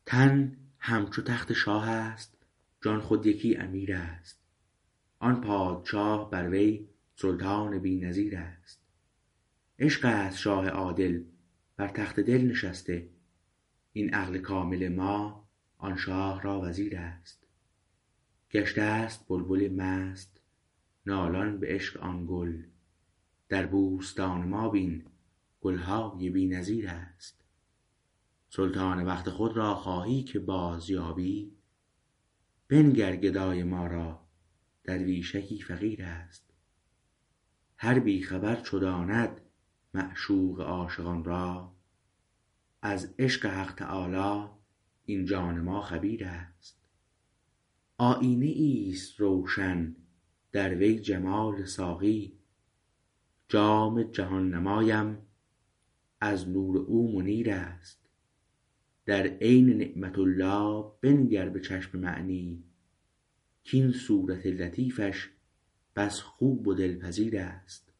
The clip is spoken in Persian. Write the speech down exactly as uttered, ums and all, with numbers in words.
تن همچو تخت شاه است، جان خود یکی امیر است. آن پادشاه بر وی سلطان بی نظیر است. عشق است شاه عادل بر تخت دل نشسته، این عقل کامل ما آن شاه را وزیر است. گشته است بلبل مست نالان به عشق آن گل، در بوستان ما بین گلهای بی نظیر است. سلطان وقت خود را خواهی که بازیابی، بنگر گدای ما را درویشکی فقیر است. هر بی خبر چو داند معشوق عاشقان را، از عشق حق تعالی این جان ما خبیر است. آیینه ایست روشن در وی جمال ساقی، جام جهان نمایم از نور او منیر است. در عین نعمت الله بنگر به چشم معنی، کین صورت لطیفش بس خوب و دلپذیر است.